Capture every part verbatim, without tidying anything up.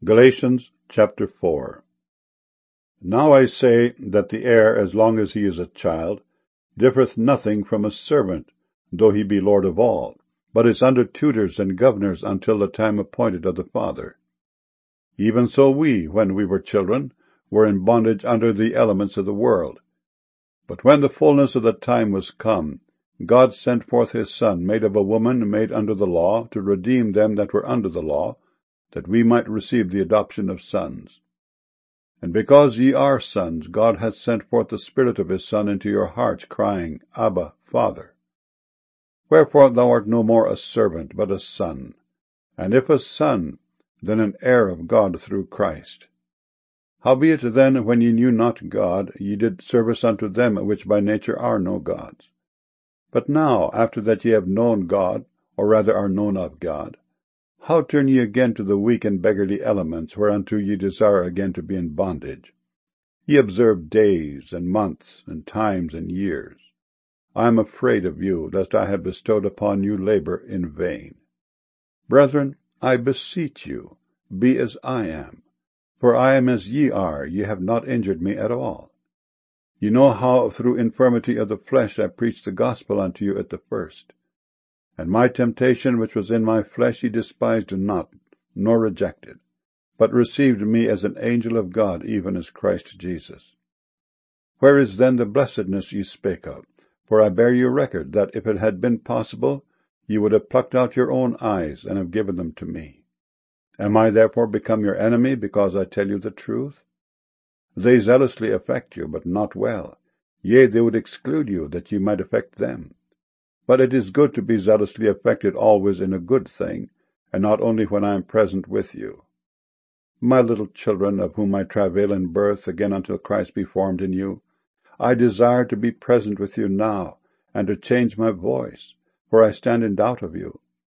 Galatians chapter four. Now I say that the heir, as long as he is a child, differeth nothing from a servant, though he be Lord of all, but is under tutors and governors until the time appointed of the Father. Even so we, when we were children, were in bondage under the elements of the world. But when the fullness of the time was come, God sent forth his Son, made of a woman made under the law, to redeem them that were under the law, that we might receive the adoption of sons. And because ye are sons, God hath sent forth the Spirit of his Son into your hearts, crying, Abba, Father. Wherefore thou art no more a servant, but a son. And if a son, then an heir of God through Christ. Howbeit then, when ye knew not God, ye did service unto them which by nature are no gods. But now, after that ye have known God, or rather are known of God, how turn ye again to the weak and beggarly elements, whereunto ye desire again to be in bondage? Ye observe days, and months, and times, and years. I am afraid of you, lest I have bestowed upon you labor in vain. Brethren, I beseech you, be as I am. For I am as ye are, ye have not injured me at all. Ye know how through infirmity of the flesh I preached the gospel unto you at the first. And my temptation which was in my flesh ye despised not, nor rejected, but received me as an angel of God, even as Christ Jesus. Where is then the blessedness ye spake of? For I bear you record, that if it had been possible, ye would have plucked out your own eyes, and have given them to me. Am I therefore become your enemy, because I tell you the truth? They zealously affect you, but not well. Yea, they would exclude you, that ye might affect them. But it is good to be zealously affected always in a good thing, and not only when I am present with you. My little children, of whom I travail in birth, again until Christ be formed in you, I desire to be present with you now, and to change my voice, for I stand in doubt of you.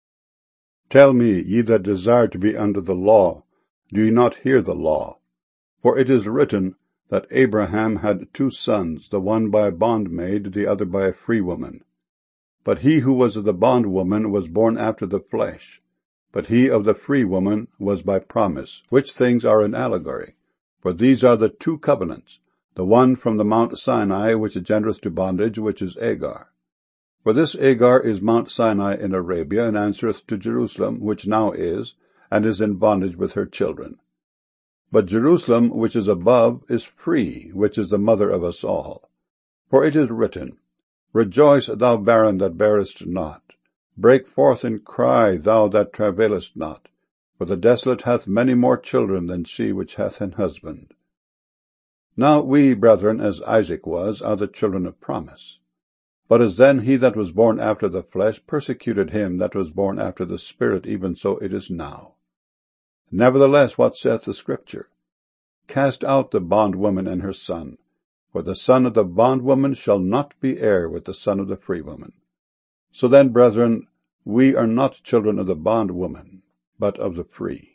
Tell me, ye that desire to be under the law, do ye not hear the law? For it is written that Abraham had two sons, the one by a bondmaid, the other by a free woman. But he who was of the bondwoman was born after the flesh, but he of the free woman was by promise, which things are an allegory. For these are the two covenants, the one from the Mount Sinai, which engendereth to bondage, which is Agar. For this Agar is Mount Sinai in Arabia, and answereth to Jerusalem, which now is, and is in bondage with her children. But Jerusalem, which is above, is free, which is the mother of us all. For it is written, Rejoice, thou barren that bearest not. Break forth and cry, thou that travailest not. For the desolate hath many more children than she which hath an husband. Now we, brethren, as Isaac was, are the children of promise. But as then he that was born after the flesh persecuted him that was born after the Spirit, even so it is now. Nevertheless, what saith the Scripture? Cast out the bondwoman and her son, for the son of the bondwoman shall not be heir with the son of the free woman. So then, brethren, we are not children of the bondwoman, but of the free.